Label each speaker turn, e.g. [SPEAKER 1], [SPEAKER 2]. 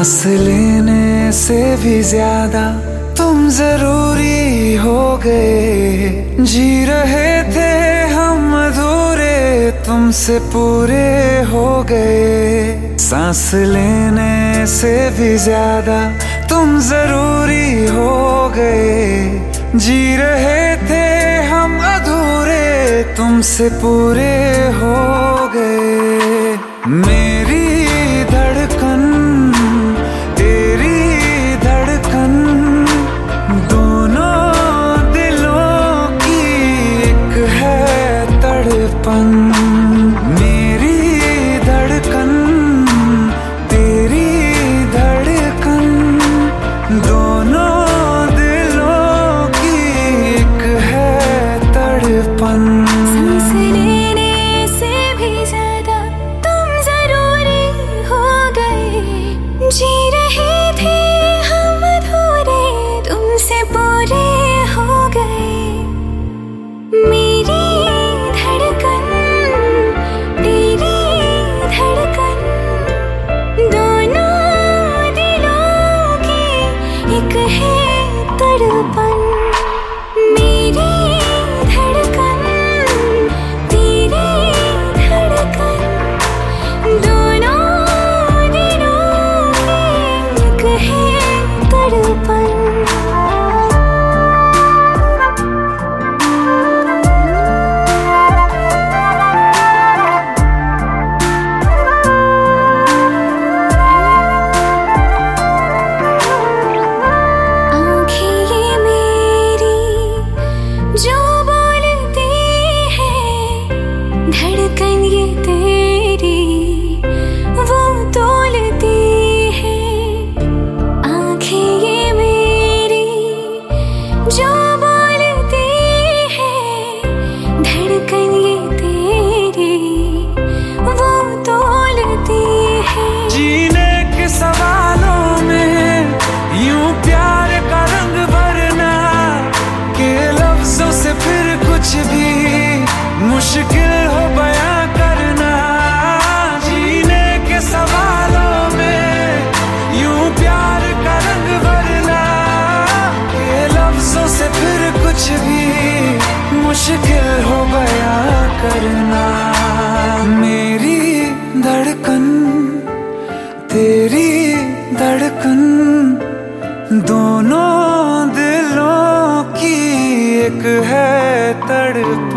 [SPEAKER 1] सांस लेने से भी ज्यादा तुम जरूरी हो गए। जी रहे थे हम अधूरे, तुमसे पूरे हो गए। सांस लेने से भी ज्यादा तुम जरूरी हो गए। जी रहे थे हम अधूरे, तुमसे पूरे हो गए। मेरी धड़कन तेरी धड़कन, दोनों दिलों की एक है तड़पन। मेरी धड़कन तेरी धड़कन, दोनों दिलों की एक है तड़पन।
[SPEAKER 2] जी रहे थे हम अधूरे, तुमसे पूरे हो गए। मेरी धड़कन तेरी धड़कन, दोनों दिलों की एक है तड़पन। मेरी धड़कन तेरी धड़कन, दोनों धड़कन ये तेरी वो तोलती है। आँखें ये मेरी जो बोलती है, धड़कन ये तेरी वो तोलती है।
[SPEAKER 1] जीने के सवालों में यूं प्यार का रंग भरना, के लफ्जों से फिर कुछ भी मुश्किल हो बयां करना। जीने के सवालों में यूं प्यार का रंग भरना, के लफ्जों से फिर कुछ भी मुश्किल हो बयां करना। मेरी धड़कन तेरी धड़कन, दोनों दिलों की एक है तड़पन।